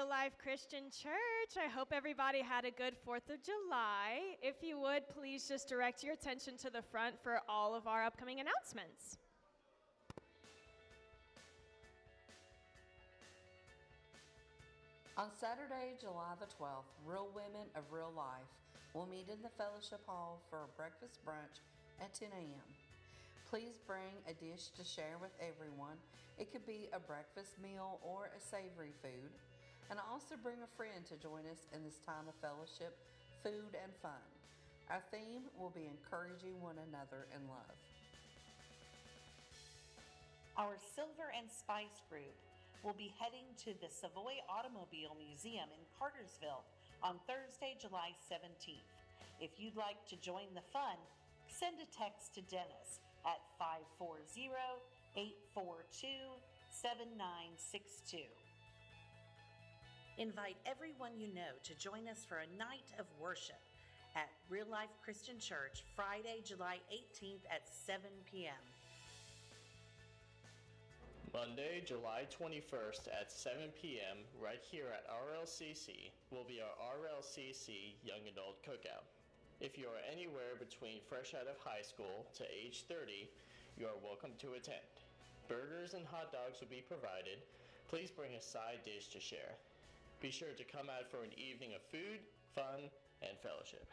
Real Life Christian Church. I hope everybody had a good 4th of July. If you would, please just direct your attention to the front for all of our upcoming announcements. On Saturday, July the 12th, Real Women of Real Life will meet in the Fellowship Hall for a breakfast brunch at 10 a.m. Please bring a dish to share with everyone. It could be a breakfast meal or a savory food. And also bring a friend to join us in this time of fellowship, food, and fun. Our theme will be encouraging one another in love. Our Silver and Spice group will be heading to the Savoy Automobile Museum in Cartersville on Thursday, July 17th. If you'd like to join the fun, send a text to Dennis at 540-842-7962. Invite everyone you know to join us for a night of worship at Real Life Christian Church, Friday, July 18th at 7 p.m. Monday, July 21st at 7 p.m. right here at RLCC will be our RLCC Young Adult Cookout. If you are anywhere between fresh out of high school to age 30, you are welcome to attend. Burgers and hot dogs will be provided. Please bring a side dish to share. Be sure to come out for an evening of food, fun, and fellowship.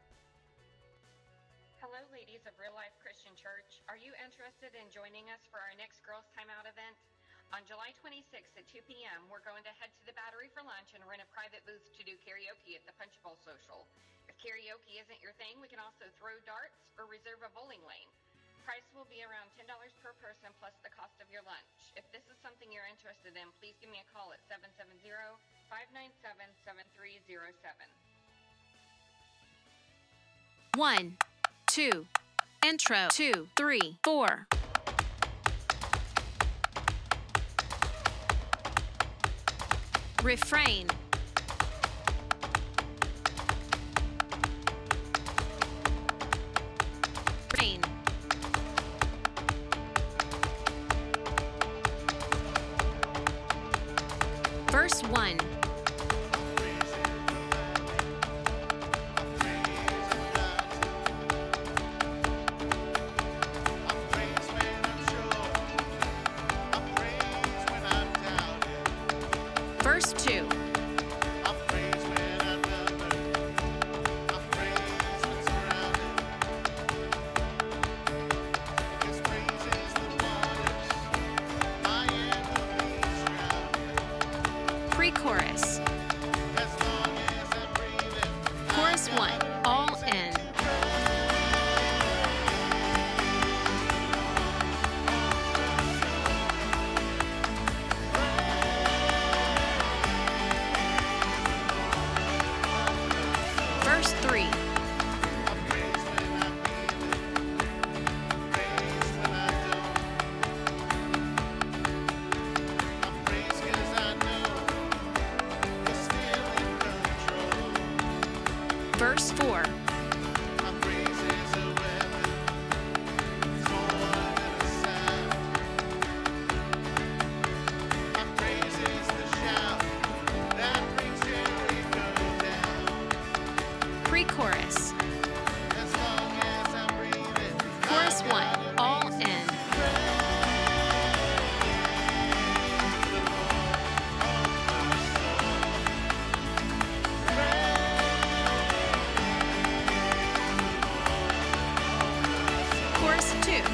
Hello, ladies of Real Life Christian Church. Are you interested in joining us for our next Girls Time Out event? On July 26th at 2 p.m., we're going to head to the Battery for lunch and rent a private booth to do karaoke at the Punch Bowl Social. If karaoke isn't your thing, we can also throw darts or reserve a bowling lane. Price will be around $10 per person plus the cost of your lunch. If this is something you're interested in, please give me a call at 770-597-7307. 1, 2, intro, 2, 3, 4. Refrain. Refrain. Verse 1. Verse 2. Pre-chorus. Chorus 1. All in. Verse 3. Verse 4. Pre-chorus. Chorus 1. All in. Chorus 2.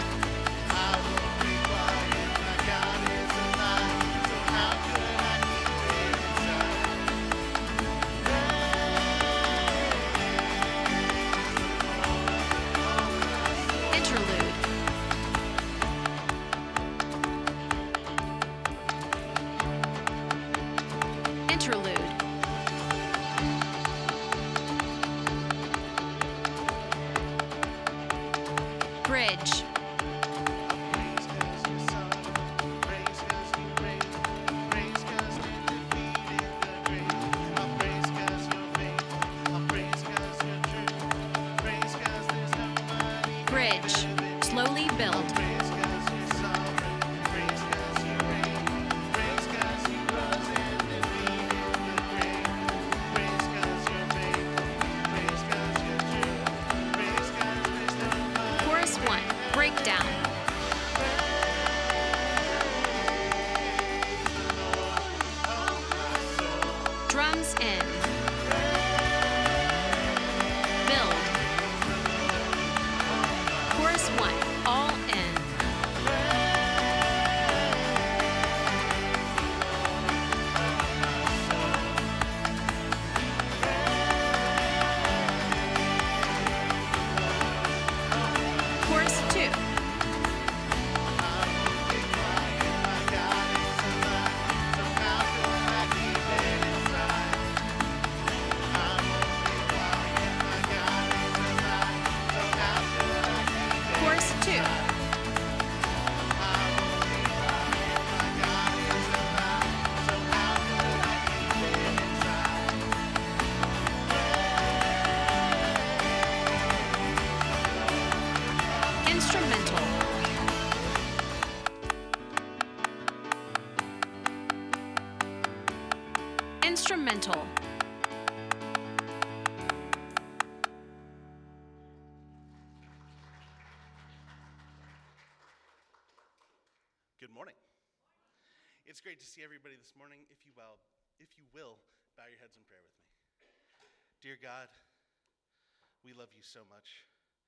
Interlude. Interlude. Bridge. Bridge. Slowly build. It's great to see everybody this morning. If you will, bow your heads in prayer with me. Dear God, we love you so much.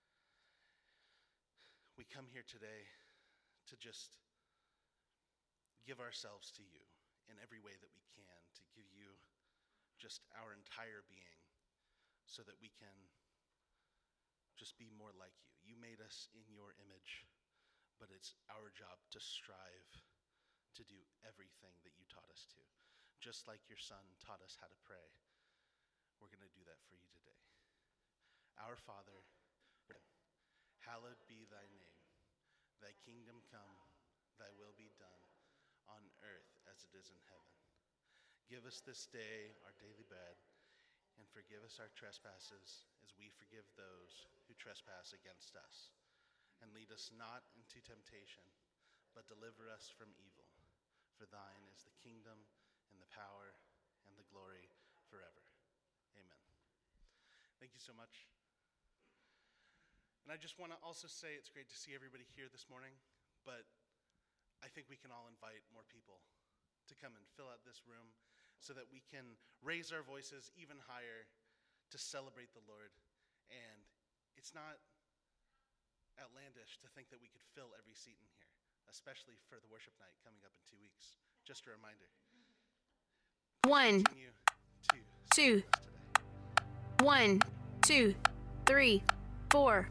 We come here today to just give ourselves to you in every way that we can, to give you just our entire being so that we can just be more like you. You made us in your image, but it's our job to strive to do everything that you taught us to. Just like your son taught us how to pray, we're going to do that for you today. Our Father, hallowed be thy name. Thy kingdom come, thy will be done, on earth as it is in heaven. Give us this day our daily bread, and forgive us our trespasses as we forgive those who trespass against us. And lead us not into temptation, but deliver us from evil. For thine is the kingdom, and the power, and the glory forever. Amen. Thank you so much. And I just want to also say it's great to see everybody here this morning, but I think we can all invite more people to come and fill out this room so that we can raise our voices even higher to celebrate the Lord. And it's not outlandish to think that we could fill every seat in here, especially for the worship night coming up in 2 weeks. Just a reminder. 1, Continue to 2, 1, 2, 3, 4.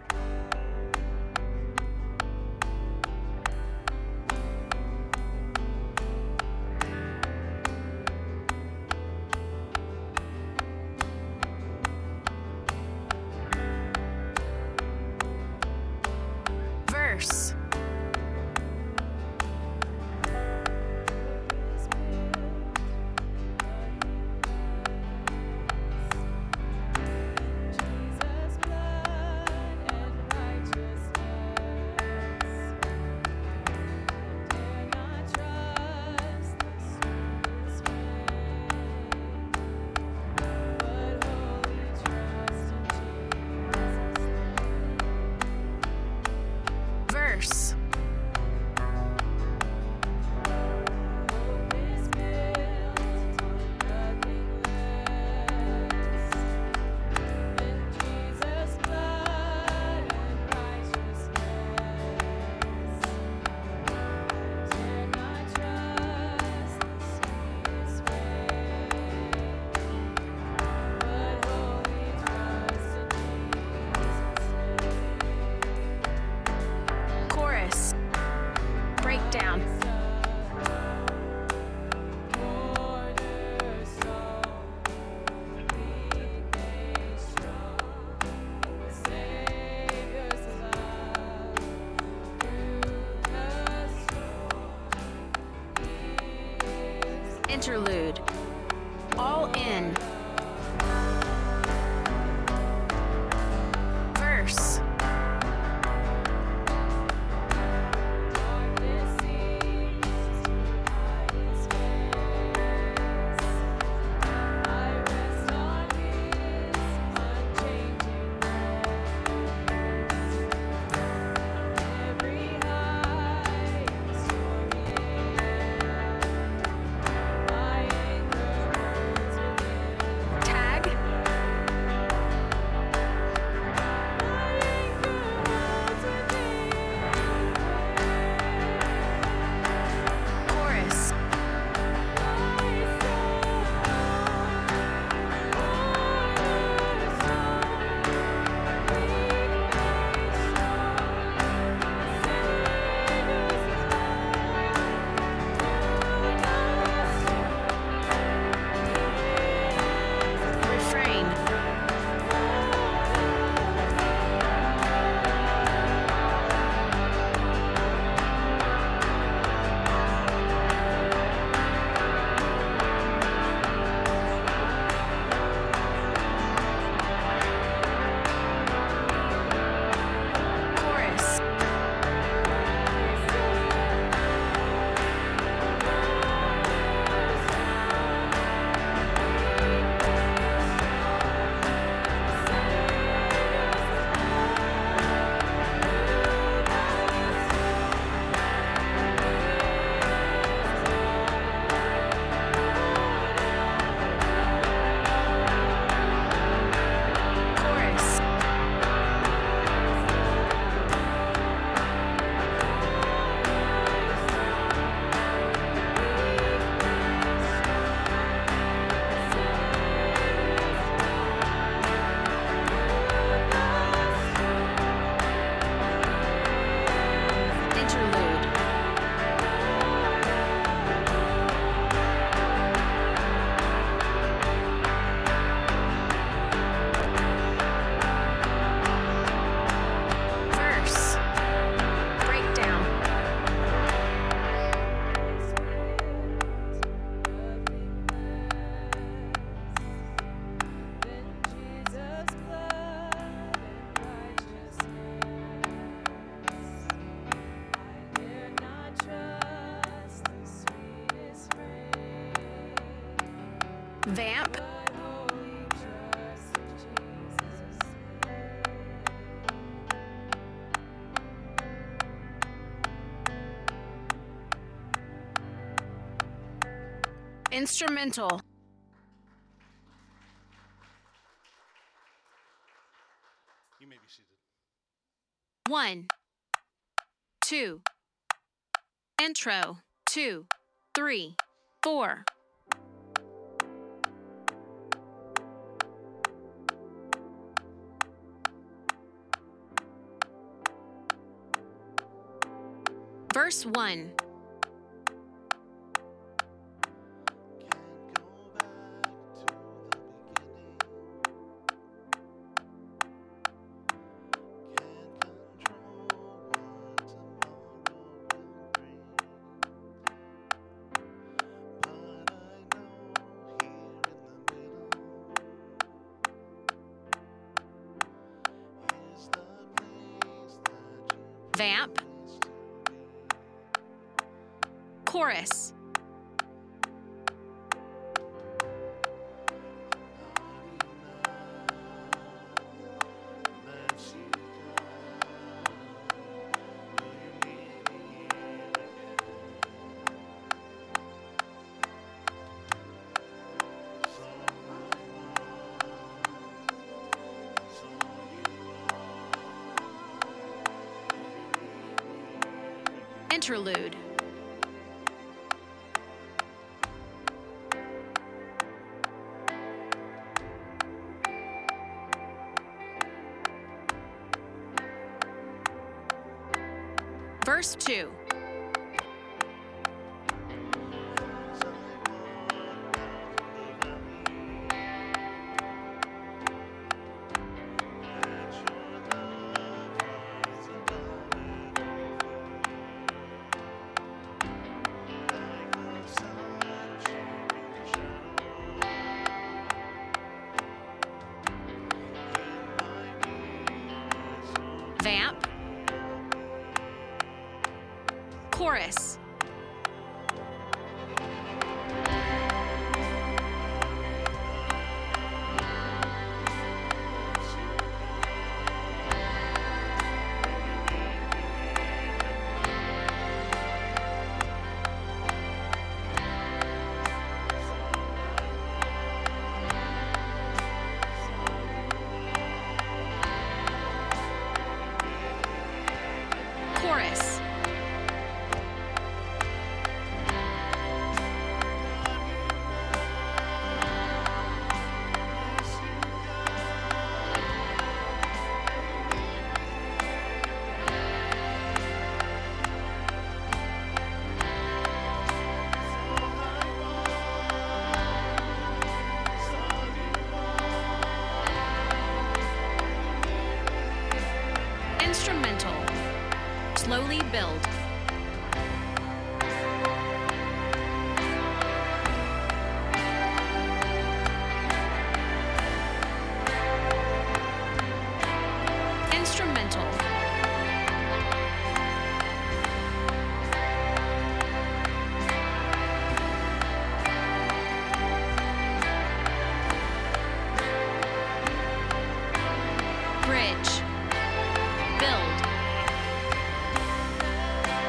Verse. Jesus' blood and righteousness. Dare not trust the sweetest way, but wholly trust in Jesus' name. Verse. Hope is built on nothing less than Jesus' blood and righteousness. Dare not trust the sweetest way, but wholly trust in Jesus' name. Chorus. Breakdown. Interlude. All in. Verse. Darkness seems to hide its face. I rest on His unchanging grace. Every high and stormy air, my anchor holds within. Vamp. Instrumental. You may be seated. 1, 2. Intro. 2, 3, 4. Verse 1. Vamp. Chorus. Interlude. Verse 2. Vamp. Chorus. Chorus. Instrumental. Slowly build. Instrumental. Bridge. Build.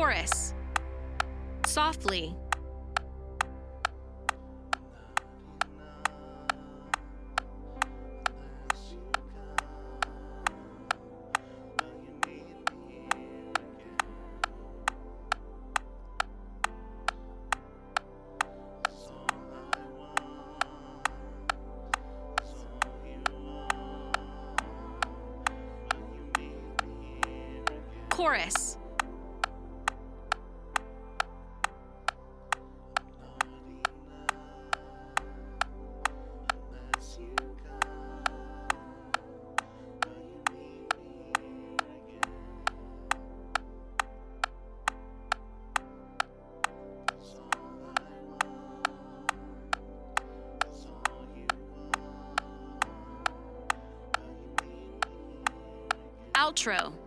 Chorus. Softly. Chorus. Outro.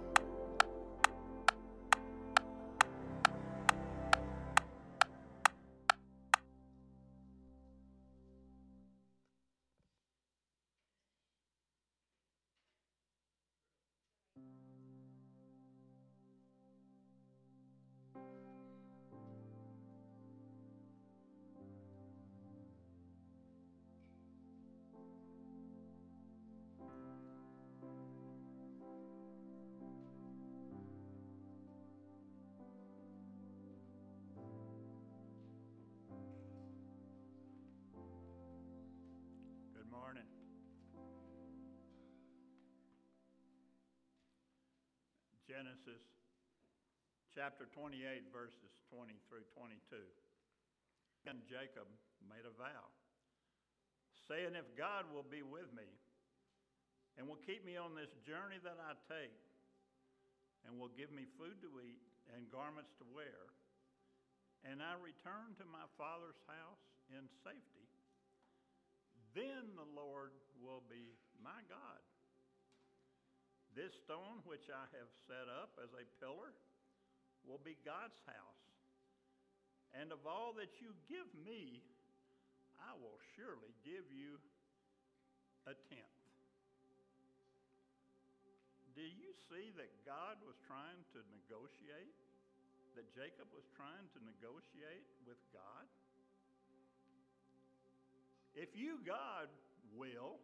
Good morning. Genesis chapter 28, verses 20 through 22. And Jacob made a vow, saying, if God will be with me and will keep me on this journey that I take, and will give me food to eat and garments to wear, and I return to my father's house in safety, then the Lord will be my God. This stone which I have set up as a pillar will be God's house. And of all that you give me, I will surely give you a tenth. Do you see that God was trying to negotiate? That Jacob was trying to negotiate with God? If you, God, will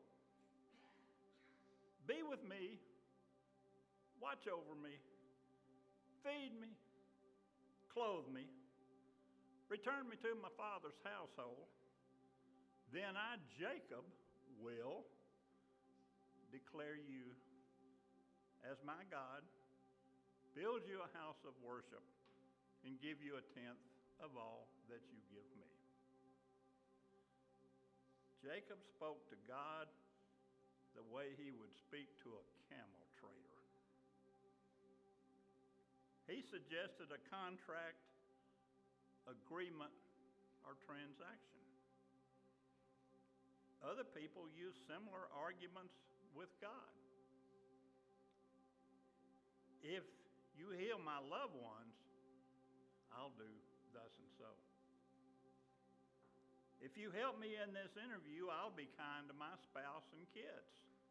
be with me, watch over me, feed me, clothe me, return me to my father's household, then I, Jacob, will declare you as my God, build you a house of worship, and give you a tenth of all that you give me. Jacob spoke to God the way he would speak to a camel trader. He suggested a contract, agreement, or transaction. Other people use similar arguments with God. If you heal my loved ones, I'll do thus and so. If you help me in this interview, I'll be kind to my spouse and kids.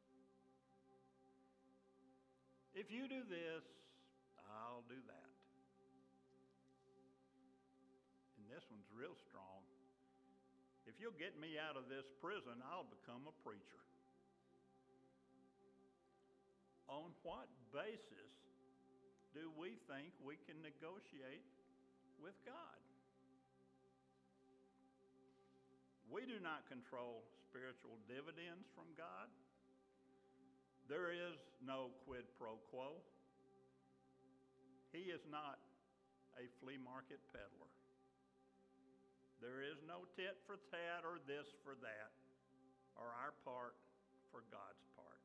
If you do this, I'll do that. And this one's real strong. If you'll get me out of this prison, I'll become a preacher. On what basis do we think we can negotiate with God? We do not control spiritual dividends from God. There is no quid pro quo. He is not a flea market peddler. There is no tit for tat or this for that, or our part for God's part.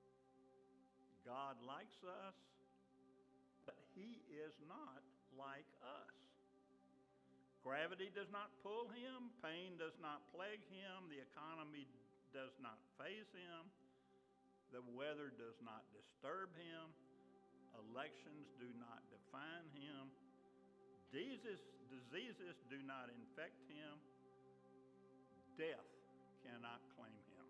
God likes us, but he is not like us. Gravity does not pull him, pain does not plague him, the economy does not faze him, the weather does not disturb him, elections do not define him, diseases do not infect him, death cannot claim him.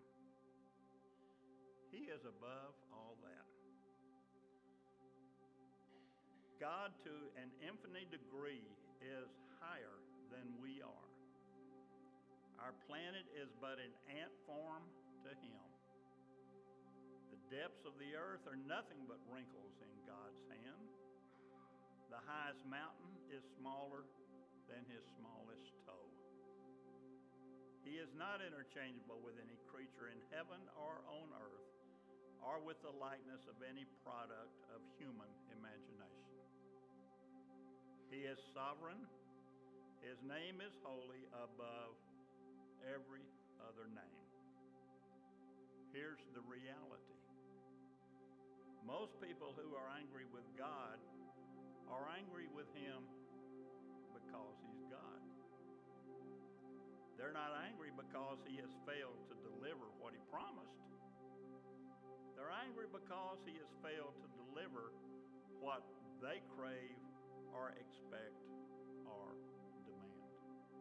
He is above all that. God to an infinite degree is higher than we are. Our planet is but an ant farm to him. The depths of the earth are nothing but wrinkles in God's hand. The highest mountain is smaller than his smallest toe. He is not interchangeable with any creature in heaven or on earth, or with the likeness of any product of human imagination. He is sovereign. His name is holy above every other name. Here's the reality. Most people who are angry with God are angry with him because he's God. They're not angry because he has failed to deliver what he promised. They're angry because he has failed to deliver what they crave or expect or demand.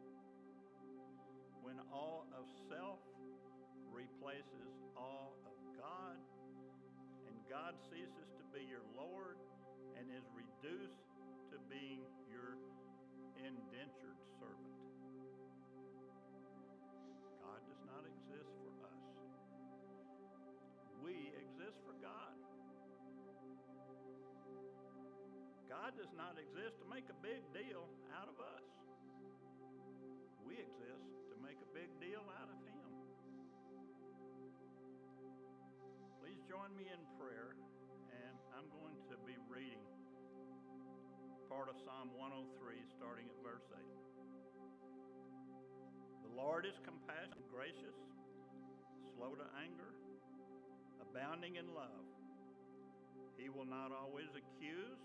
When all of self replaces all of God, and God ceases to be your Lord and is reduced to being your indentured servant. God does not exist for us. We exist for God. God does not exist to make a big deal out of us. We exist to make a big deal out of him. Please join me in prayer, and I'm going to be reading part of Psalm 103, starting at verse 8. The Lord is compassionate, gracious, slow to anger, abounding in love. He will not always accuse,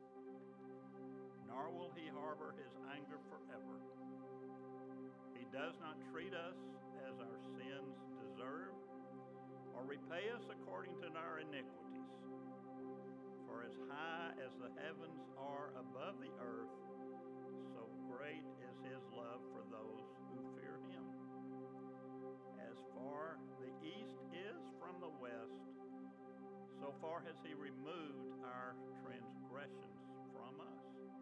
nor will he harbor his anger forever. He does not treat us as our sins deserve, or repay us according to our iniquities. For as high as the heavens are above the earth, so great is his love for those who fear him. As far the east is from the west, so far has he removed our transgressions from us.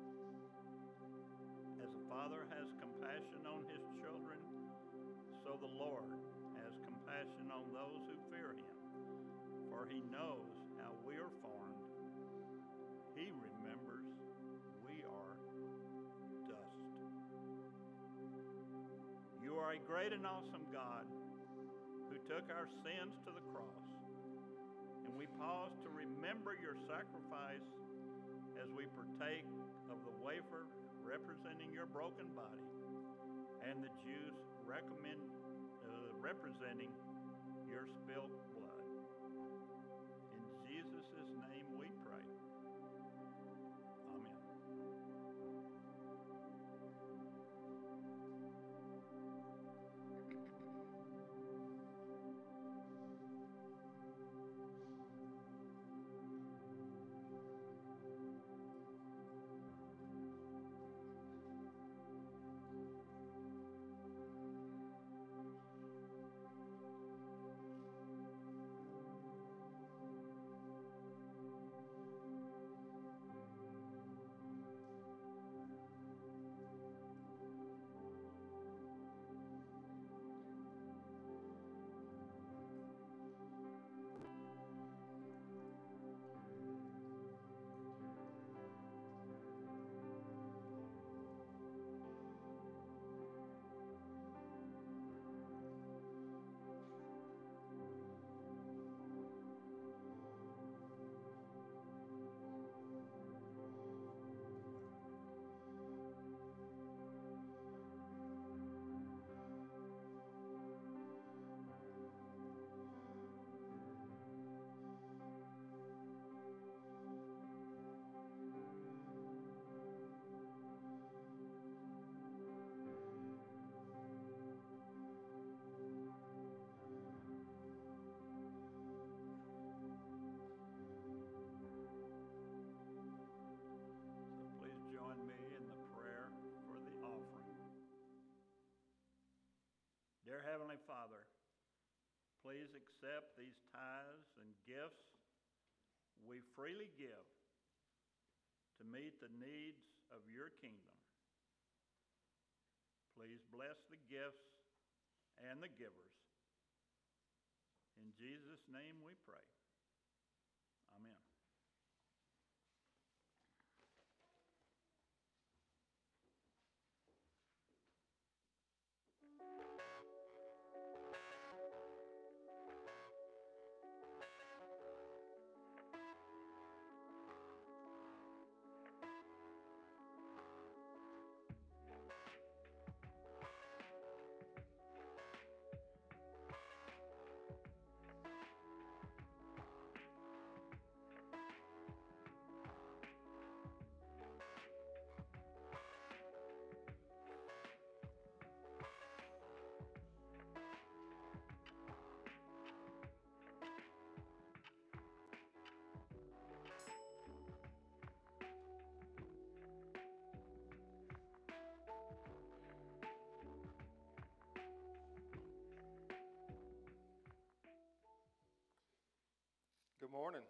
As a father has compassion on his children, so the Lord has compassion on those who fear him. For he knows how we are formed. He remembers we are dust. You are a great and awesome God who took our sins to the cross. And we pause to remember your sacrifice as we partake of the wafer representing your broken body and the juice representing your spilled blood. In Jesus' name we pray. Amen. Dear Heavenly Father, please accept these tithes and gifts we freely give to meet the needs of your kingdom. Please bless the gifts and the givers. In Jesus' name we pray. Amen. Good morning.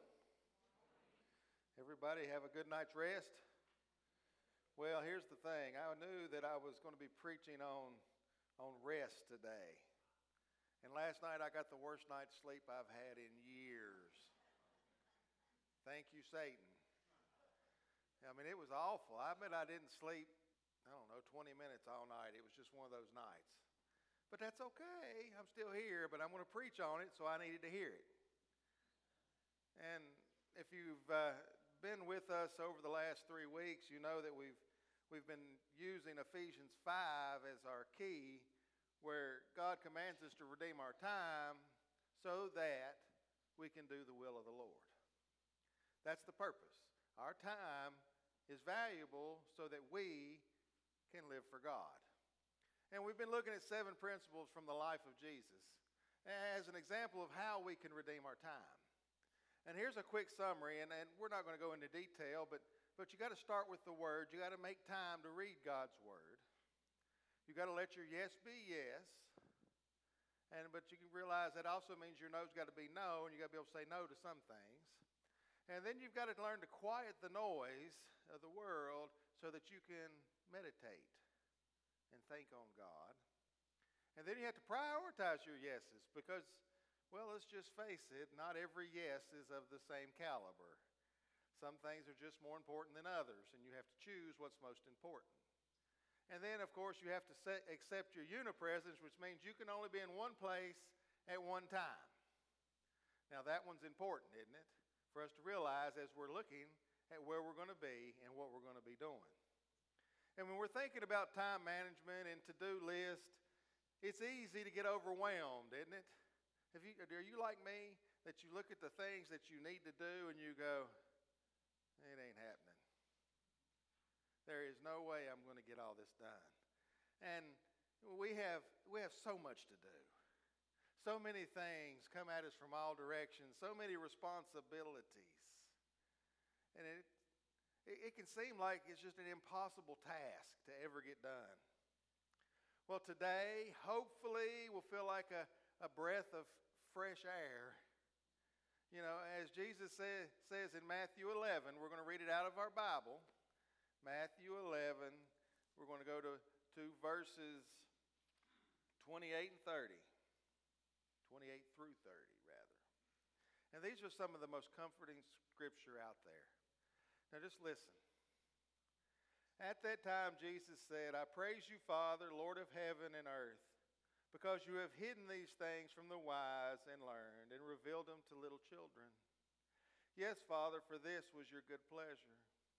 Everybody have a good night's rest? Well, here's the thing. I knew that I was going to be preaching on rest today. And last night I got the worst night's sleep I've had in years. Thank you, Satan. I mean, it was awful. I admit I didn't sleep, 20 minutes all night. It was just one of those nights. But that's okay. I'm still here, but I'm going to preach on it, so I needed to hear it. And if you've been with us over the last 3 weeks, you know that we've been using Ephesians 5 as our key, where God commands us to redeem our time so that we can do the will of the Lord. That's the purpose. Our time is valuable so that we can live for God. And we've been looking at 7 principles from the life of Jesus as an example of how we can redeem our time. And here's a quick summary, and we're not going to go into detail, but you got to start with the Word. You got to make time to read God's Word. You got to let your yes be yes. But you can realize that also means your no's got to be no, and you got to be able to say no to some things. And then you've got to learn to quiet the noise of the world so that you can meditate and think on God. And then you have to prioritize your yeses because, well, let's just face it, not every yes is of the same caliber. Some things are just more important than others, and you have to choose what's most important. And then, of course, you have to accept your unipresence, which means you can only be in one place at one time. Now, that one's important, isn't it? For us to realize as we're looking at where we're going to be and what we're going to be doing. And when we're thinking about time management and to-do list, it's easy to get overwhelmed, isn't it? Are you like me, that you look at the things that you need to do and you go, it ain't happening. There is no way I'm going to get all this done. And we have so much to do. So many things come at us from all directions, so many responsibilities. And it can seem like it's just an impossible task to ever get done. Well, today, hopefully, will feel like a breath of fresh air. You know, as Jesus says in Matthew 11, we're going to read it out of our Bible. Matthew 11, we're going to go to verses 28 and 30. 28 through 30, rather. And these are some of the most comforting scripture out there. Now just listen. At that time, Jesus said, I praise you, Father, Lord of heaven and earth, because you have hidden these things from the wise and learned and revealed them to little children. Yes, Father, for this was your good pleasure.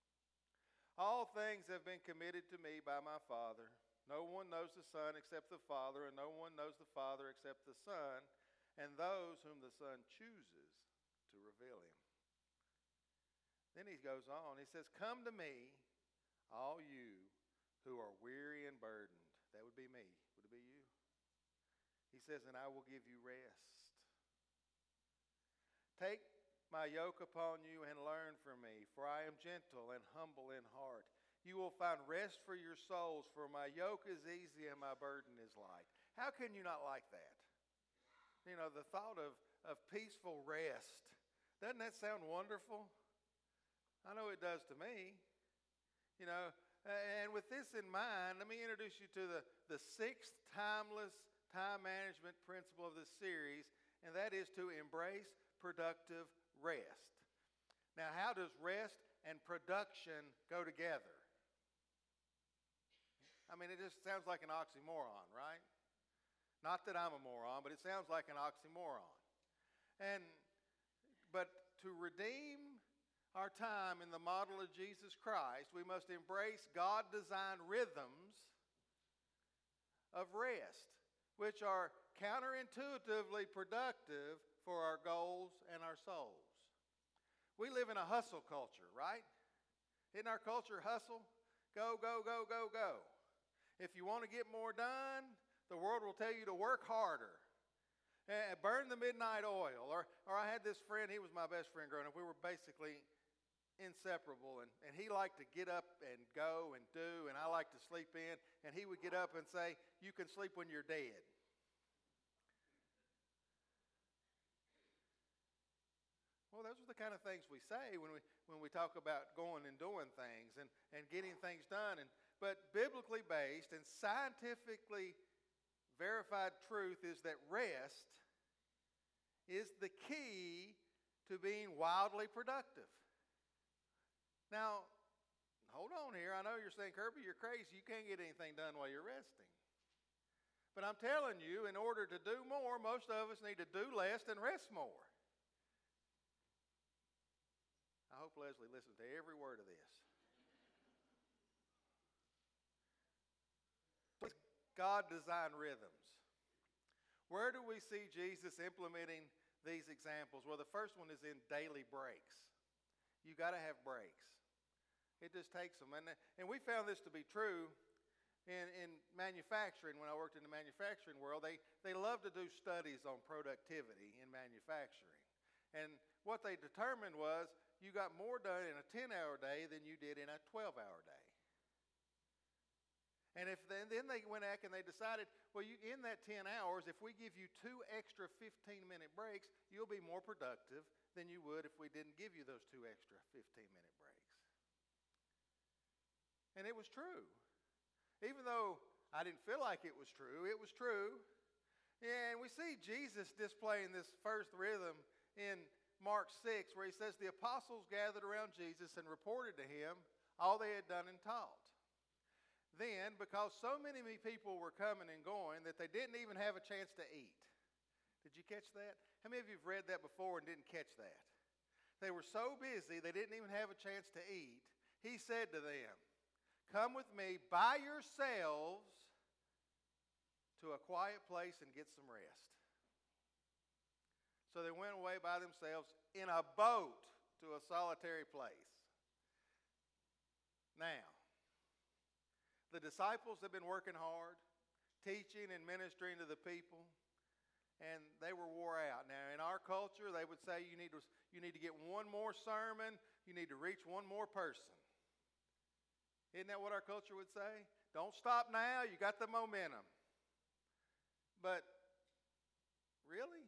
All things have been committed to me by my Father. No one knows the Son except the Father, and no one knows the Father except the Son, and those whom the Son chooses to reveal him. Then he goes on. He says, come to me, all you who are weary and burdened. That would be me. Would it be you? He says, and I will give you rest. Take my yoke upon you and learn from me, for I am gentle and humble in heart. You will find rest for your souls, for my yoke is easy and my burden is light. How can you not like that? You know, the thought of peaceful rest. Doesn't that sound wonderful? I know it does to me. You know, and with this in mind, let me introduce you to the sixth timeless time management principle of this series, and that is to embrace productive rest. Now, how does rest and production go together? I mean, it just sounds like an oxymoron, right? Not that I'm a moron, but it sounds like an oxymoron. But to redeem our time in the model of Jesus Christ, we must embrace God-designed rhythms of rest, which are counterintuitively productive for our goals and our souls. We live in a hustle culture, right? Isn't our culture hustle? Go, go, go, go, go. If you want to get more done, the world will tell you to work harder. Burn the midnight oil. Or I had this friend, he was my best friend growing up. We were basically inseparable. And he liked to get up and go and do, and I liked to sleep in. And he would get up and say, "You can sleep when you're dead." Well, those are the kind of things we say when we talk about going and doing things and getting things done. But biblically based and scientifically verified truth is that rest is the key to being wildly productive. Now, hold on here. I know you're saying, "Kirby, you're crazy. You can't get anything done while you're resting." But I'm telling you, in order to do more, most of us need to do less and rest more. I hope Leslie listens to every word of this. God-designed rhythms. Where do we see Jesus implementing these examples? Well, the first one is in daily breaks. You got to have breaks. It just takes them. And we found this to be true in manufacturing. When I worked in the manufacturing world, they love to do studies on productivity in manufacturing. And what they determined was you got more done in a 10-hour day than you did in a 12-hour day. And then they went back and they decided, well, in that 10 hours, if we give you 2 extra 15-minute breaks, you'll be more productive than you would if we didn't give you those 2 extra 15-minute breaks. And it was true. Even though I didn't feel like it was true, it was true. And we see Jesus displaying this first rhythm in Mark 6, where he says the apostles gathered around Jesus and reported to him all they had done and taught. Then, because so many people were coming and going that they didn't even have a chance to eat. Did you catch that? How many of you have read that before and didn't catch that? They were so busy they didn't even have a chance to eat. He said to them, "Come with me by yourselves to a quiet place and get some rest." So they went away by themselves in a boat to a solitary place. Now, the disciples have been working hard, teaching and ministering to the people, and they were wore out. Now, in our culture, they would say you need to get one more sermon, you need to reach one more person. Isn't that what our culture would say? Don't stop now, you got the momentum. But really?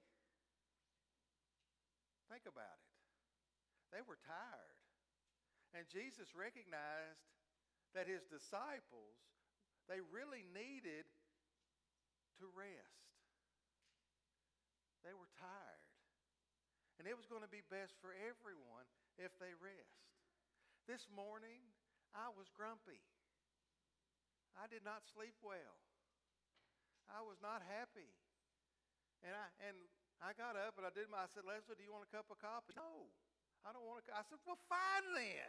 Think about it. They were tired. And Jesus recognized that his disciples, they really needed to rest. They were tired. And it was going to be best for everyone if they rest. This morning, I was grumpy. I did not sleep well. I was not happy. And I got up and I said, "Leslie, do you want a cup of coffee?" "No, I don't want a cup." I said, "Well, fine then."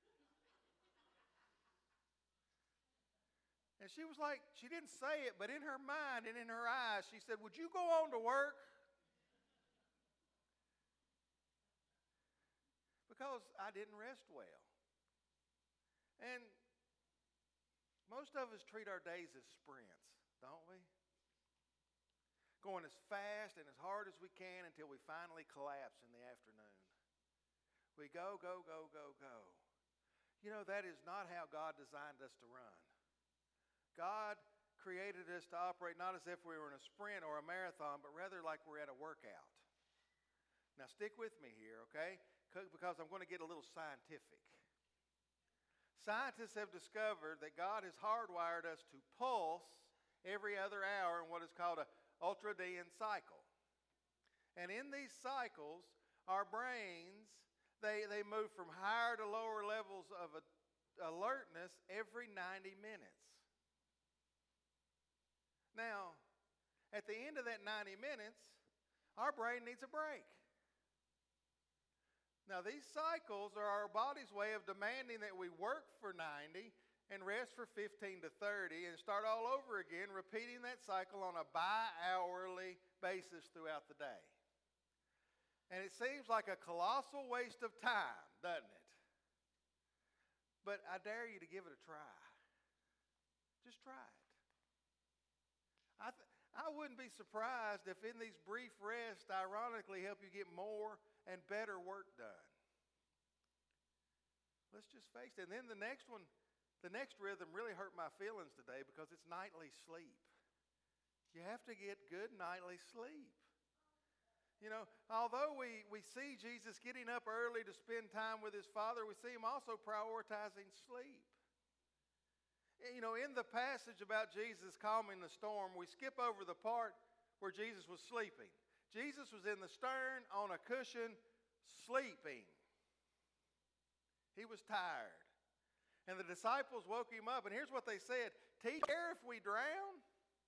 And she was like, she didn't say it, but in her mind and in her eyes, she said, "Would you go on to work?" Because I didn't rest well. And most of us treat our days as sprints, don't we? Going as fast and as hard as we can until we finally collapse in the afternoon. We go, go, go, go, go. You know, that is not how God designed us to run. God created us to operate not as if we were in a sprint or a marathon, but rather like we're at a workout. Now stick with me here, okay? Because I'm going to get a little scientific. Scientists have discovered that God has hardwired us to pulse every other hour in what is called an ultradian cycle. And in these cycles, our brains, they move from higher to lower levels of alertness every 90 minutes. Now, at the end of that 90 minutes, our brain needs a break. Now, these cycles are our body's way of demanding that we work for 90 and rest for 15 to 30 and start all over again, repeating that cycle on a bi-hourly basis throughout the day. And it seems like a colossal waste of time, doesn't it? But I dare you to give it a try. Just try it. I wouldn't be surprised if in these brief rests ironically help you get more and better work done. Let's just face it. And then the next one, the next rhythm really hurt my feelings today because it's nightly sleep. You have to get good nightly sleep. You know, although we see Jesus getting up early to spend time with his Father, we see him also prioritizing sleep. You know, in the passage about Jesus calming the storm, we skip over the part where Jesus was sleeping. Jesus was in the stern on a cushion sleeping. He was tired. And the disciples woke him up, and here's what they said: "Teacher, care if we drown?"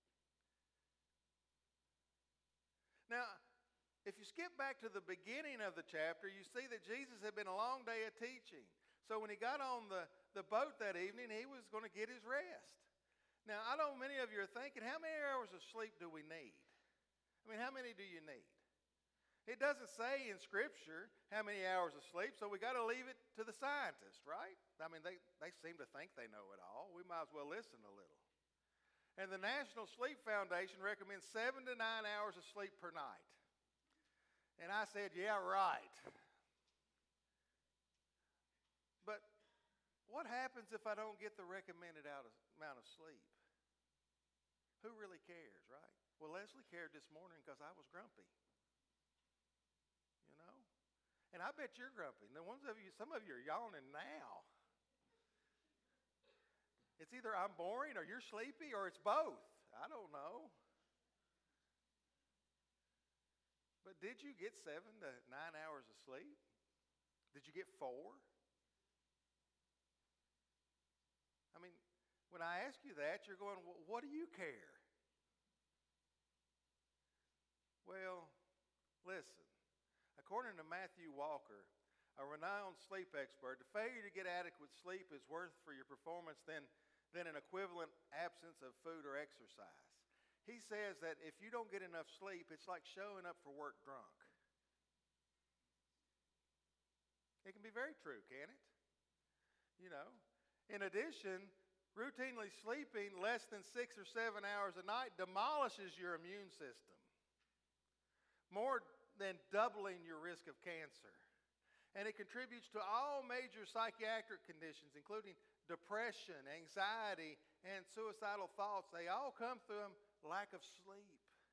Now, if you skip back to the beginning of the chapter, you see that Jesus had been a long day of teaching. So when he got on the boat that evening, he was going to get his rest. Now, I know many of you are thinking, how many hours of sleep do we need? I mean, how many do you need? It doesn't say in Scripture how many hours of sleep, so we got to leave it to the scientists, right? I mean, they seem to think they know it all. We might as well listen a little. And the National Sleep Foundation recommends 7 to 9 hours of sleep per night. And I said, yeah, right. But what happens if I don't get the recommended amount of sleep? Who really cares, right? Well, Leslie cared this morning because I was grumpy. You know? And I bet you're grumpy. And some of you are yawning now. It's either I'm boring or you're sleepy or it's both. I don't know. But did you get 7 to 9 hours of sleep? Did you get 4? I mean, when I ask you that, you're going, well, what do you care? Well, listen. According to Matthew Walker, a renowned sleep expert, the failure to get adequate sleep is worse for your performance than an equivalent absence of food or exercise. He says that if you don't get enough sleep, it's like showing up for work drunk. It can be very true, can't it? You know. In addition, routinely sleeping less than 6 or 7 hours a night demolishes your immune system, more than doubling your risk of cancer. And it contributes to all major psychiatric conditions, including depression, anxiety, and suicidal thoughts. They all come from lack of sleep.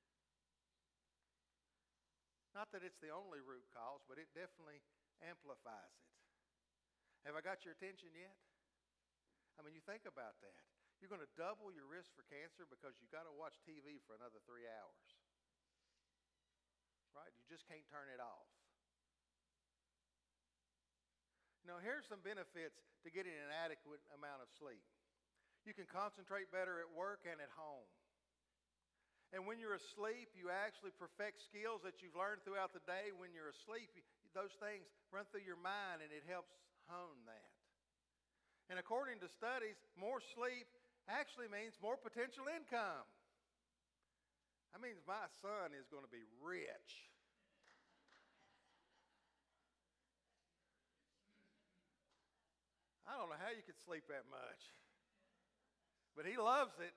Not that it's the only root cause, but it definitely amplifies it. Have I got your attention yet? I mean, you think about that. You're going to double your risk for cancer because you've got to watch TV for another 3 hours. Right? You just can't turn it off. Now, here's some benefits to getting an adequate amount of sleep. You can concentrate better at work and at home. And when you're asleep, you actually perfect skills that you've learned throughout the day. When you're asleep, those things run through your mind and it helps hone that. And according to studies, more sleep actually means more potential income. That means my son is going to be rich. I don't know how you could sleep that much, but he loves it.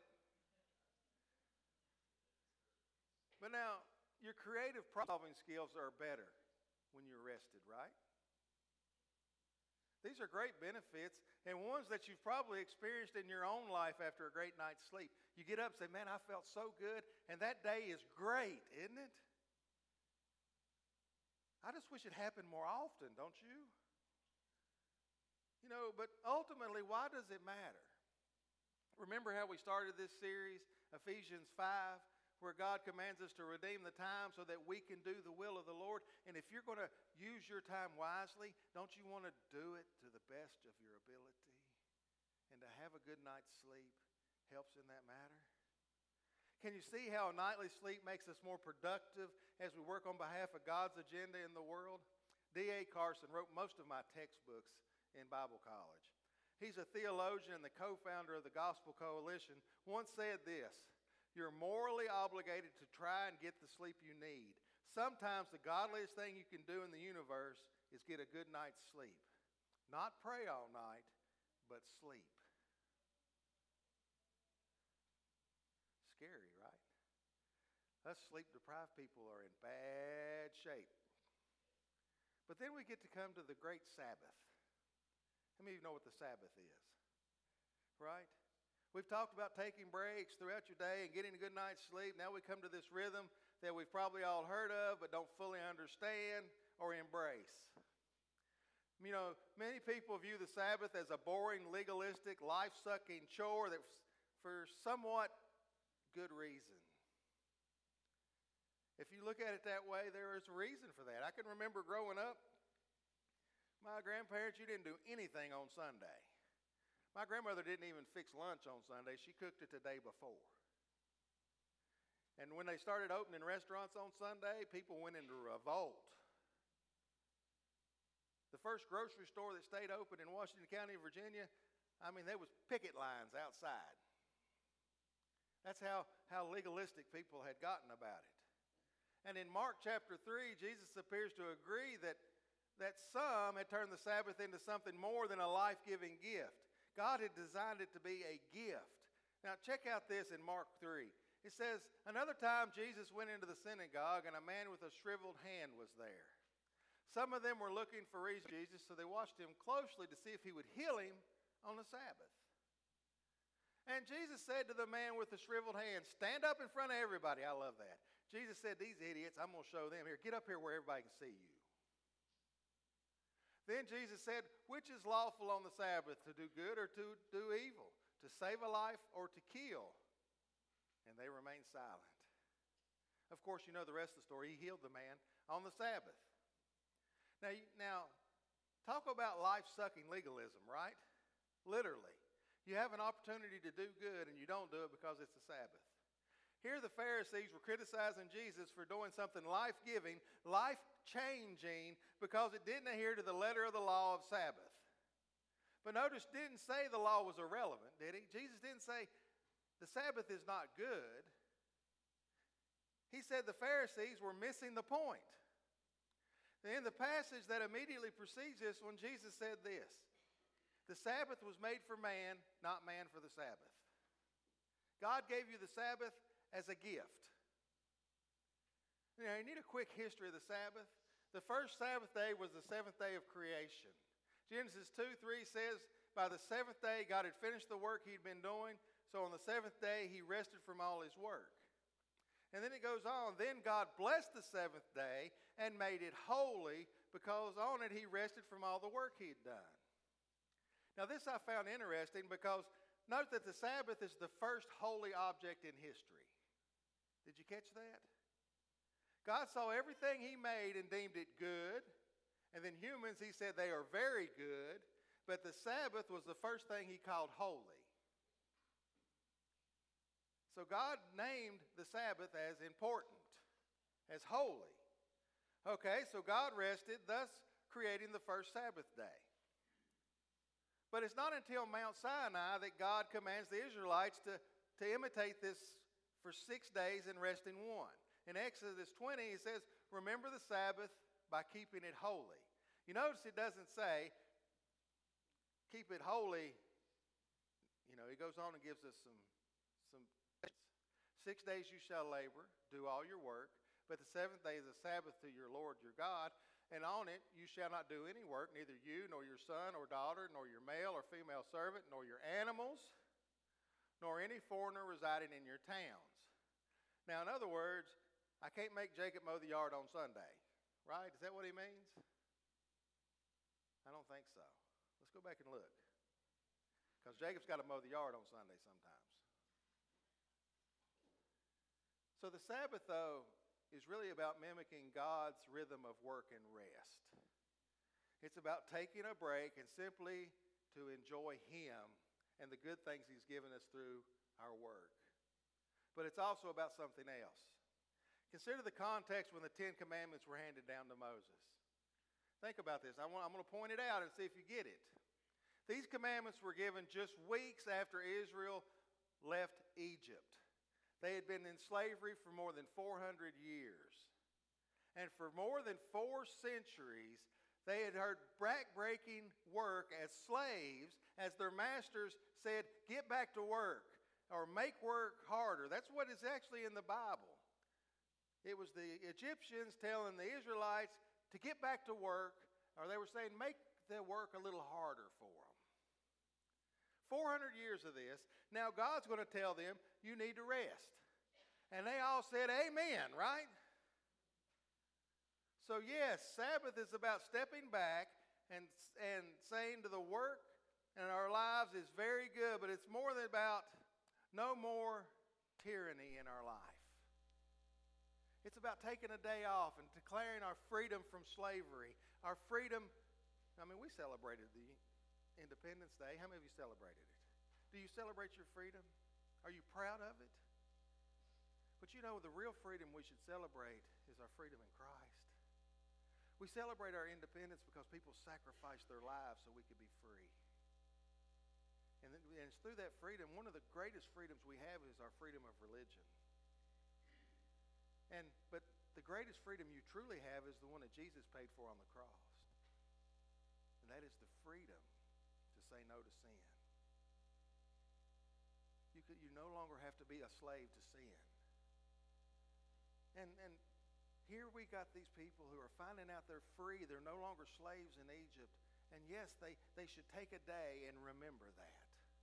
But now, your creative problem-solving skills are better when you're rested, right? These are great benefits and ones that you've probably experienced in your own life after a great night's sleep. You get up and say, man, I felt so good, and that day is great, isn't it? I just wish it happened more often, don't you? You know, but ultimately, why does it matter? Remember how we started this series, Ephesians 5, where God commands us to redeem the time so that we can do the will of the Lord. And if you're going to use your time wisely, don't you want to do it to the best of your ability? And to have a good night's sleep helps in that matter? Can you see how nightly sleep makes us more productive as we work on behalf of God's agenda in the world? D.A. Carson wrote most of my textbooks in Bible college. He's a theologian and the co-founder of the Gospel Coalition, once said this: "You're morally obligated to try and get the sleep you need. Sometimes the godliest thing you can do in the universe is get a good night's sleep. Not pray all night, but sleep." Scary, right? Us sleep-deprived people are in bad shape. But then we get to come to the great Sabbath. How many of you know what the Sabbath is? Right? We've talked about taking breaks throughout your day and getting a good night's sleep. Now we come to this rhythm that we've probably all heard of but don't fully understand or embrace. You know, many people view the Sabbath as a boring, legalistic, life-sucking chore that's for somewhat good reason. If you look at it that way, there is a reason for that. I can remember growing up, my grandparents, you didn't do anything on Sunday. My grandmother didn't even fix lunch on Sunday. She cooked it the day before. And when they started opening restaurants on Sunday, people went into revolt. The first grocery store that stayed open in Washington County, Virginia, there was picket lines outside. That's how legalistic people had gotten about it. And in Mark chapter 3, Jesus appears to agree that some had turned the Sabbath into something more than a life-giving gift. God had designed it to be a gift. Now check out this in Mark 3. It says, "Another time Jesus went into the synagogue, and a man with a shriveled hand was there. Some of them were looking for reason for Jesus, so they watched him closely to see if he would heal him on the Sabbath. And Jesus said to the man with the shriveled hand, 'Stand up in front of everybody.'" I love that. Jesus said, "These idiots, I'm going to show them. Here, get up here where everybody can see you." Then Jesus said, "Which is lawful on the Sabbath, to do good or to do evil, to save a life or to kill?" And they remained silent. Of course, you know the rest of the story. He healed the man on the Sabbath. Now, talk about life-sucking legalism, right? Literally. You have an opportunity to do good and you don't do it because it's the Sabbath. Here the Pharisees were criticizing Jesus for doing something life-giving, life-changing, because it didn't adhere to the letter of the law of Sabbath. But notice, didn't say the law was irrelevant, did he? Jesus didn't say the Sabbath is not good. He said the Pharisees were missing the point. In the passage that immediately precedes this one, Jesus said this: "The Sabbath was made for man, not man for the Sabbath." God gave you the Sabbath as a gift. You need a quick history of the Sabbath. The first Sabbath day was the seventh day of creation. Genesis 2:3 says, "By the seventh day God had finished the work he'd been doing, so on the seventh day he rested from all his work." And then it goes on, "Then God blessed the seventh day and made it holy, because on it he rested from all the work he'd done." Now this I found interesting, because note that the Sabbath is the first holy object in history. Did you catch that? God saw everything he made and deemed it good. And then humans, he said they are very good. But the Sabbath was the first thing he called holy. So God named the Sabbath as important, as holy. Okay, so God rested, thus creating the first Sabbath day. But it's not until Mount Sinai that God commands the Israelites to imitate this for 6 days and rest in one. In Exodus 20, he says, "Remember the Sabbath by keeping it holy." You notice it doesn't say, keep it holy. He goes on and gives us some 6 days you shall labor, do all your work, but the seventh day is a Sabbath to your Lord your God, and on it you shall not do any work, neither you, nor your son or daughter, nor your male or female servant, nor your animals, nor any foreigner residing in your towns. Now, in other words, I can't make Jacob mow the yard on Sunday, right? Is that what he means? I don't think so. Let's go back and look. Because Jacob's got to mow the yard on Sunday sometimes. So the Sabbath, though, is really about mimicking God's rhythm of work and rest. It's about taking a break and simply to enjoy Him and the good things He's given us through our work. But it's also about something else. Consider the context when the Ten Commandments were handed down to Moses. Think about this. I'm going to point it out and see if you get it. These commandments were given just weeks after Israel left Egypt. They had been in slavery for more than 400 years. And for more than 4 centuries, they had heard back-breaking work as slaves as their masters said, get back to work or make work harder. That's what is actually in the Bible. It was the Egyptians telling the Israelites to get back to work, or they were saying make the work a little harder for them. 400 years of this. Now God's going to tell them, you need to rest. And they all said, amen, right? So yes, Sabbath is about stepping back and saying to the work in our lives is very good, but it's more than about no more tyranny in our life. It's about taking a day off and declaring our freedom from slavery. Our freedom, we celebrated the Independence Day. How many of you celebrated it? Do you celebrate your freedom? Are you proud of it? But you know, the real freedom we should celebrate is our freedom in Christ. We celebrate our independence because people sacrificed their lives so we could be free. And it's through that freedom, one of the greatest freedoms we have is our freedom of religion. But the greatest freedom you truly have is the one that Jesus paid for on the cross. And that is the freedom to say no to sin. You no longer have to be a slave to sin. And here we got these people who are finding out they're free. They're no longer slaves in Egypt. And yes, they should take a day and remember that.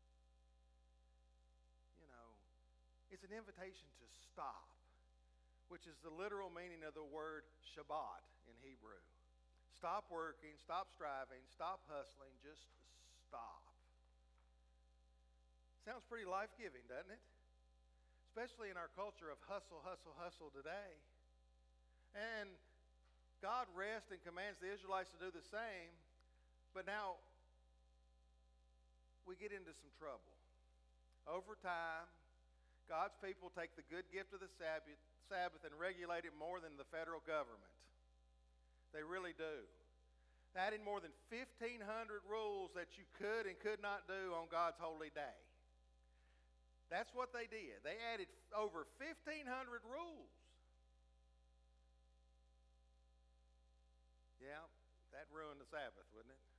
You know, it's an invitation to stop, which is the literal meaning of the word Shabbat in Hebrew. Stop working, stop striving, stop hustling, just stop. Sounds pretty life-giving, doesn't it? Especially in our culture of hustle, hustle, hustle today. And God rests and commands the Israelites to do the same, but now we get into some trouble. Over time, God's people take the good gift of the Sabbath and regulate it more than the federal government. They really do. Adding more than 1,500 rules that you could and could not do on God's holy day. That's what they did. They added over 1,500 rules. Yeah, that ruined the Sabbath, wouldn't it?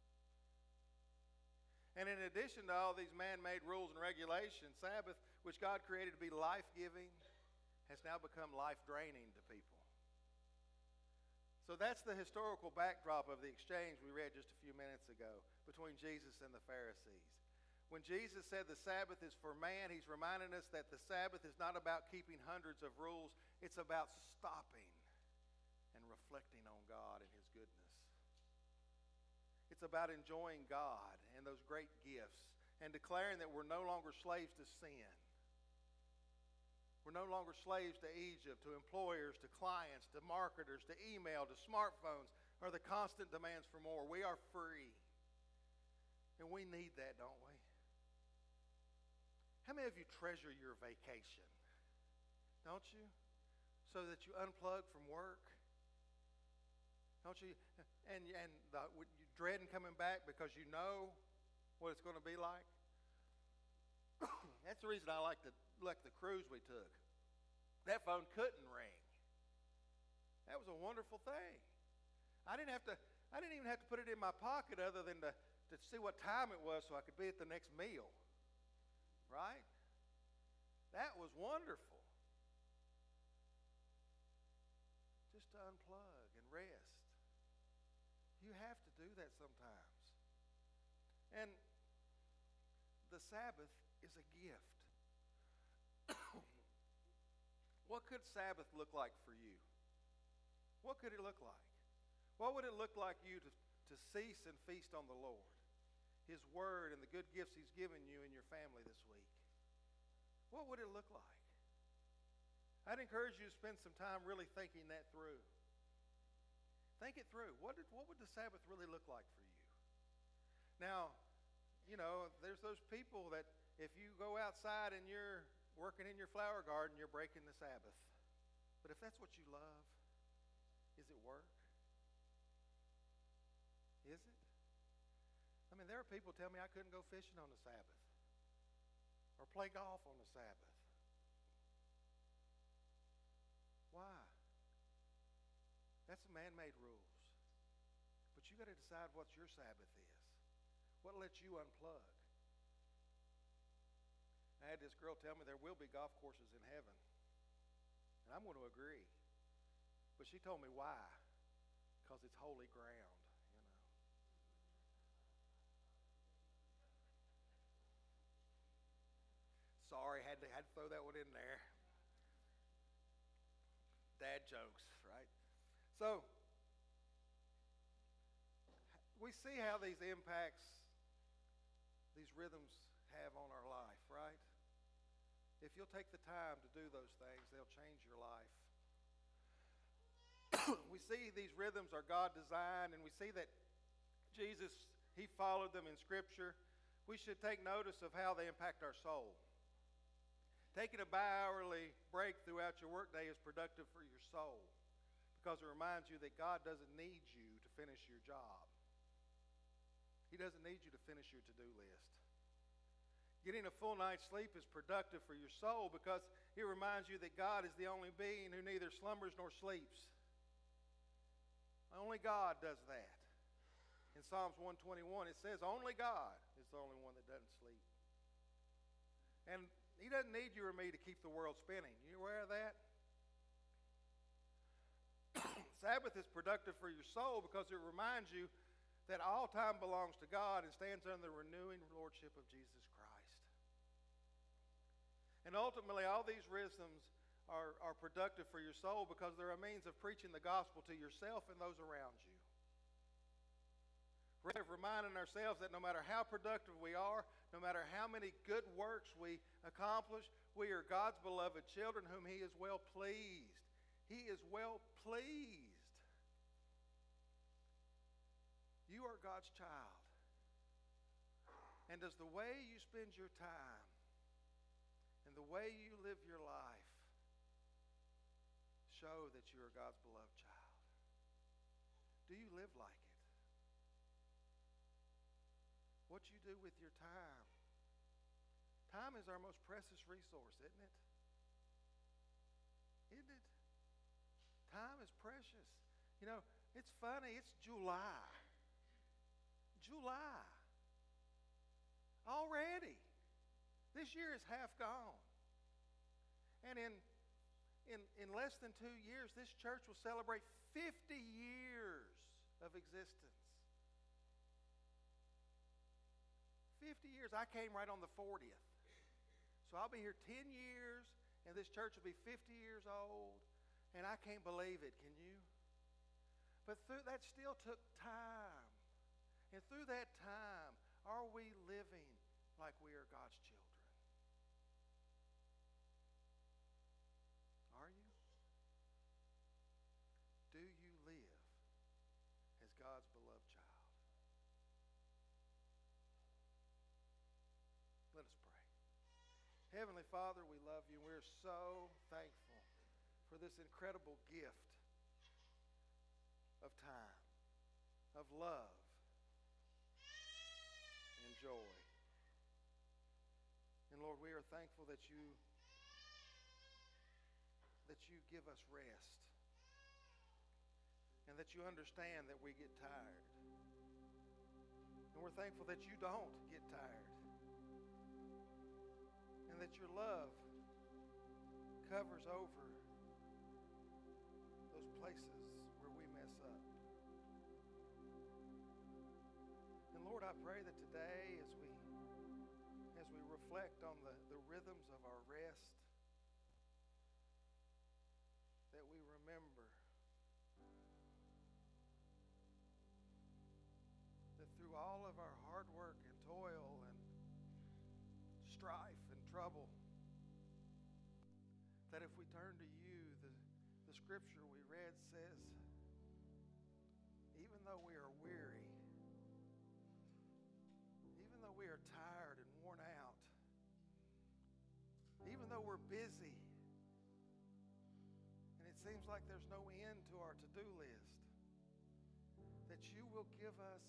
And in addition to all these man-made rules and regulations, Sabbath, which God created to be life-giving, has now become life-draining to people. So that's the historical backdrop of the exchange we read just a few minutes ago between Jesus and the Pharisees. When Jesus said the Sabbath is for man, he's reminding us that the Sabbath is not about keeping hundreds of rules. It's about stopping and reflecting on God and His goodness. It's about enjoying God and those great gifts and declaring that we're no longer slaves to sin. We're no longer slaves to Egypt, to employers, to clients, to marketers, to email, to smartphones, or the constant demands for more. We are free. And we need that, don't we? How many of you treasure your vacation? Don't you? So that you unplug from work? Don't you? And you dreading coming back because you know what it's going to be like? That's the reason I like the cruise we took. That phone couldn't ring. That was a wonderful thing. I didn't even have to put it in my pocket other than to see what time it was so I could be at the next meal. Right? That was wonderful. Just to unplug and rest. You have to do that sometimes. And the Sabbath is a gift. What could Sabbath look like for you? What could it look like? What would it look like you to cease and feast on the Lord? His Word and the good gifts He's given you and your family this week? What would it look like? I'd encourage you to spend some time really thinking that through. Think it through. What would the Sabbath really look like for you? Now, there's those people that if you go outside and you're working in your flower garden, you're breaking the Sabbath. But if that's what you love, is it work? Is it? I mean, there are people tell me I couldn't go fishing on the Sabbath or play golf on the Sabbath. Why? That's man-made rules. But you got to decide what your Sabbath is. What lets you unplug? I had this girl tell me there will be golf courses in heaven. And I'm going to agree. But she told me why. Because it's holy ground, Sorry, had to throw that one in there. Dad jokes, right? So, we see how these impacts, these rhythms have on our life, right? If you'll take the time to do those things, they'll change your life. We see these rhythms are God-designed, and we see that Jesus, He followed them in Scripture. We should take notice of how they impact our soul. Taking a bi-hourly break throughout your workday is productive for your soul because it reminds you that God doesn't need you to finish your job. He doesn't need you to finish your to-do list. Getting a full night's sleep is productive for your soul because it reminds you that God is the only being who neither slumbers nor sleeps. Only God does that. In Psalms 121, it says only God is the only one that doesn't sleep. And He doesn't need you or me to keep the world spinning. You aware of that? Sabbath is productive for your soul because it reminds you that all time belongs to God and stands under the renewing lordship of Jesus Christ. And ultimately, all these rhythms are productive for your soul because they're a means of preaching the gospel to yourself and those around you. We're reminding ourselves that no matter how productive we are, no matter how many good works we accomplish, we are God's beloved children whom He is well pleased. He is well pleased. You are God's child. And does the way you spend your time and the way you live your life show that you are God's beloved child? Do you live like it? What you do with your time. Time is our most precious resource, isn't it? Isn't it? Time is precious. It's funny. It's July. July. Already. This year is half gone. And in less than 2 years, this church will celebrate 50 years of existence. 50 years. I came right on the 40th. So I'll be here 10 years, and this church will be 50 years old, and I can't believe it, can you? But that still took time. And through that time, are we living like we are God's children? Are you? Do you live as God's beloved child? Let us pray. Heavenly Father, we love you. We're so thankful for this incredible gift of time, of love, and joy. And Lord, we are thankful that you give us rest and that you understand that we get tired. And we're thankful that you don't get tired. And that your love covers over those places where we mess up. And Lord, I pray that today as we reflect on the rhythms of our rest, that we remember that through all of our hard work and strife and trouble, that if we turn to you, the scripture we read says, even though we are weary, even though we are tired and worn out, even though we're busy, and it seems like there's no end to our to-do list, that you will give us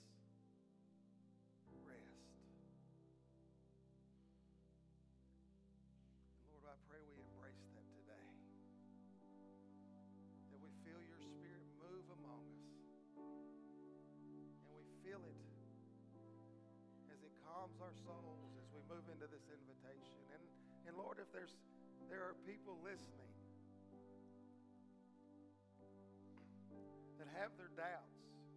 rest. And Lord, I pray we embrace that today, that we feel your Spirit move among us, and we feel it as it calms our souls as we move into this invitation. And Lord, if there are people listening that have their doubts,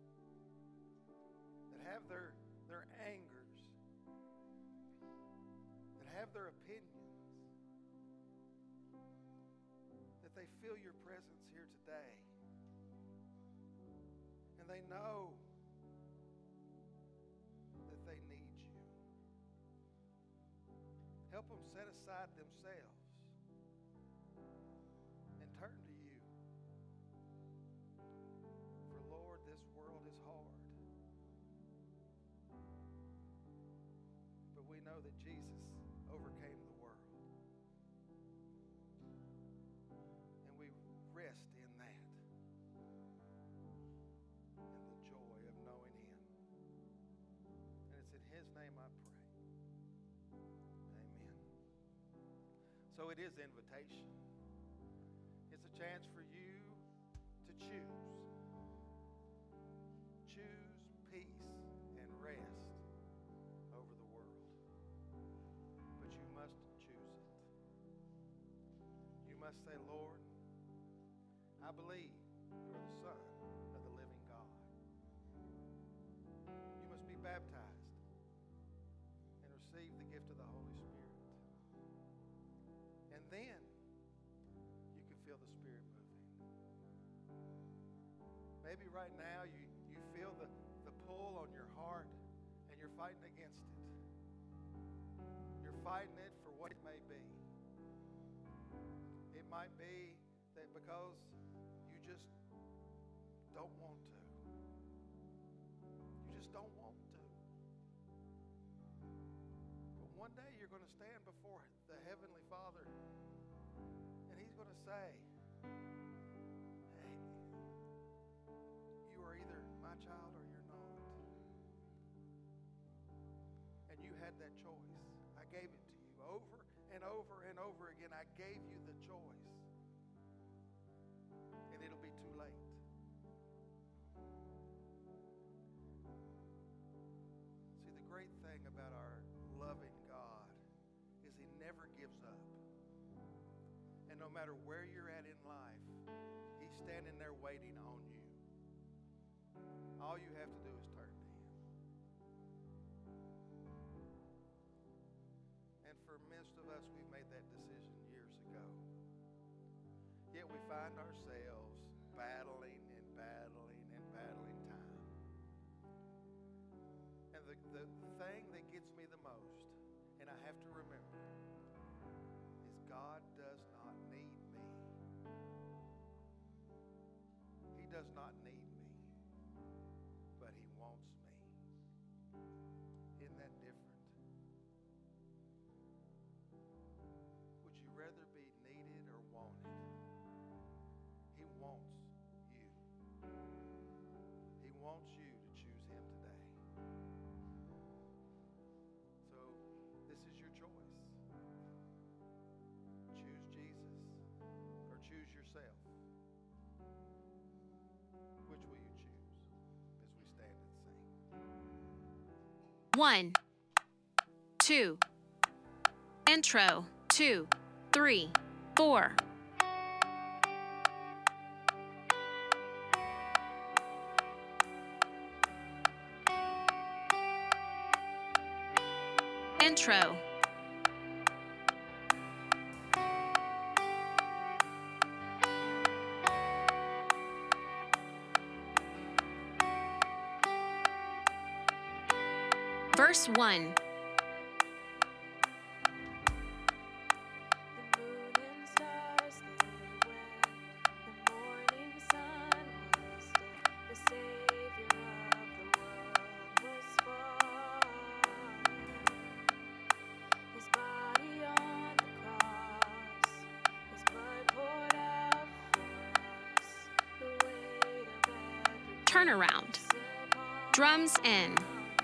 that have their angers, that have their opinions, that they feel your presence here today, and they know that they need you. Help them set aside themselves and turn to you. For Lord, this world is hard. But we know that Jesus overcame the world. And we rest in that, in the joy of knowing him. And it's in his name I pray. Amen. So it is invitation. It's a chance for you to choose. Choose peace and rest over the world. But you must choose it. You must say, Lord, I believe you are the Son of the living God. You must be baptized and receive the gift of the Holy Spirit. And then you can feel the Spirit moving. Maybe right now you feel the pull on your heart and you're fighting against it. You're fighting it for what it may be. It might be that because you just don't want to. You just don't want to. But one day you're going to stand before the Heavenly Father and He's going to say, hey, you are either my child or you're not. And you had that choice. I gave it to you over and over and over again. I gave you the choice. And it'll be too late. See, the great thing about our loving God is He never gives up. And no matter where you're at in life, He's standing there waiting on you. All you have to do is turn to Him. And for most of us, we've made that decision years ago. Yet we find ourselves battling and battling and battling time. And the thing that gets me the most, and I have to remember, is God does not need me. He does not need me, but He wants me. Isn't that different? Would you rather be needed or wanted? He wants you. He wants you to choose Him today. So this is your choice. Choose Jesus or choose yourself. Which will you choose as we stand and sing? 1, 2. Intro. 2, 3, 4. Intro. Verse 1. turnaround. Drums in.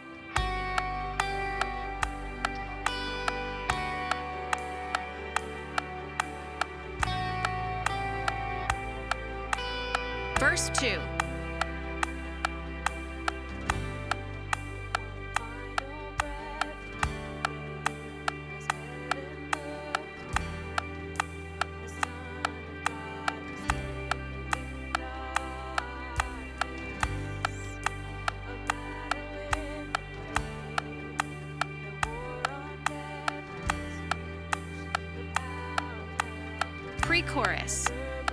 Verse 2. Pre-chorus.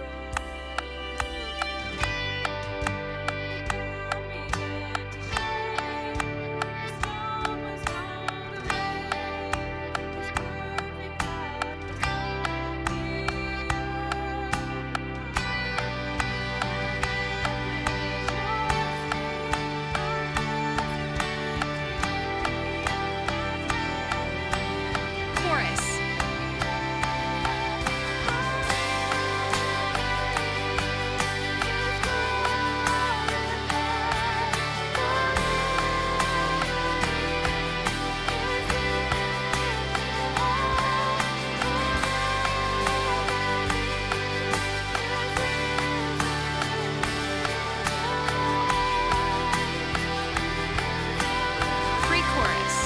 Chorus. Pre-chorus.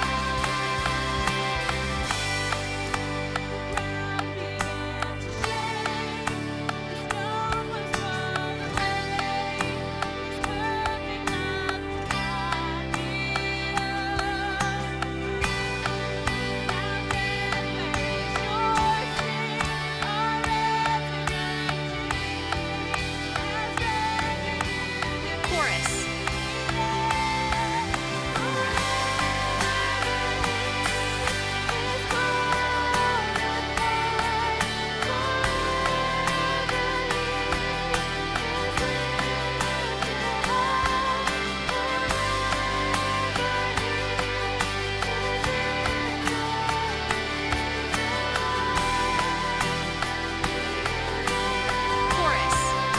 Chorus. Chorus.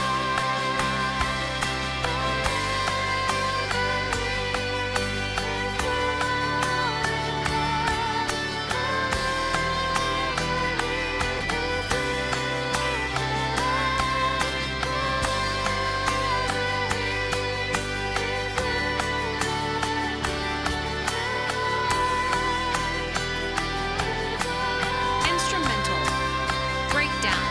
Instrumental. Breakdown.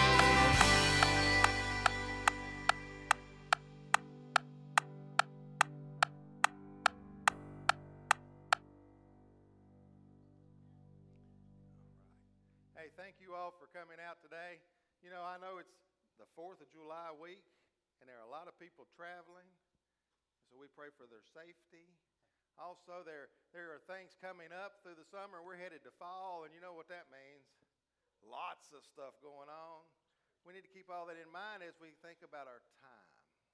Hey, thank you all for coming out today. You know, I know it's the 4th of July week, and there are a lot of people traveling, so we pray for their safety. Also, there are things coming up through the summer. We're headed to fall, and you know what that means. Lots of stuff going on. We need to keep all that in mind as we think about our time.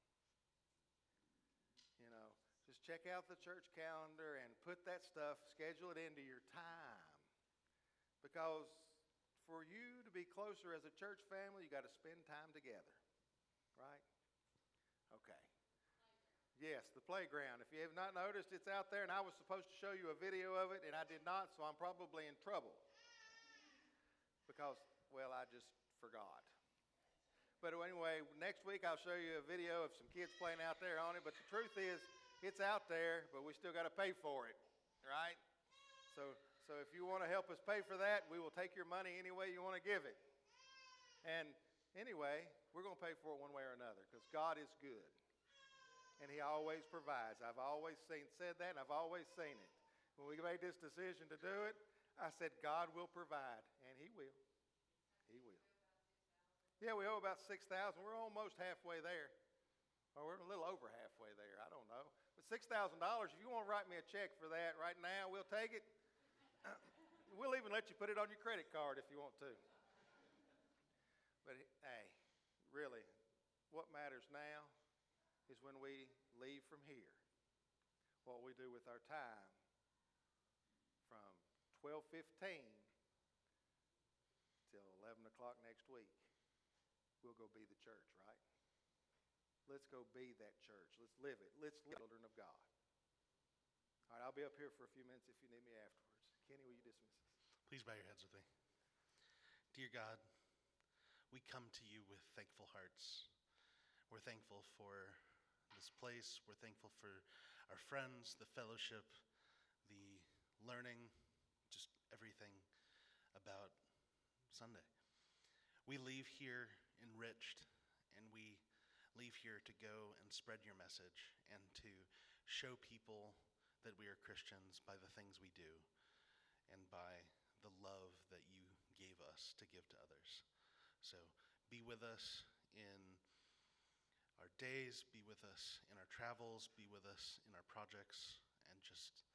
You know, just check out the church calendar and put that stuff, schedule it into your time. Because for you to be closer as a church family, you got to spend time together, right? Okay. Yes, the playground. If you have not noticed, it's out there, and I was supposed to show you a video of it, and I did not, so I'm probably in trouble. Because, well, I just forgot. But anyway, next week I'll show you a video of some kids playing out there on it, but the truth is, it's out there, but we still got to pay for it, right? So if you want to help us pay for that, we will take your money any way you want to give it. And anyway, we're going to pay for it one way or another because God is good. And He always provides. I've always said that, and I've always seen it. When we made this decision to do it, I said, God will provide, and He will. He will. Yeah, we owe about $6,000. We're almost halfway there. Or we're a little over halfway there. I don't know. But $6,000, if you want to write me a check for that right now, we'll take it. We'll even let you put it on your credit card if you want to. But hey, really, what matters now is when we leave from here, what we do with our time from 12:15 till 11 o'clock next week. We'll go be the church, right? Let's go be that church. Let's live it. Let's live children of God. All right, I'll be up here for a few minutes if you need me afterwards. Kenny, will you dismiss us? Please bow your heads with me. Dear God, we come to you with thankful hearts. We're thankful for this place. We're thankful for our friends, the fellowship, the learning, just everything about Sunday. We leave here enriched, and we leave here to go and spread your message and to show people that we are Christians by the things we do and by the love that you gave us to give to others. So be with us in our days, be with us in our travels, be with us in our projects, and just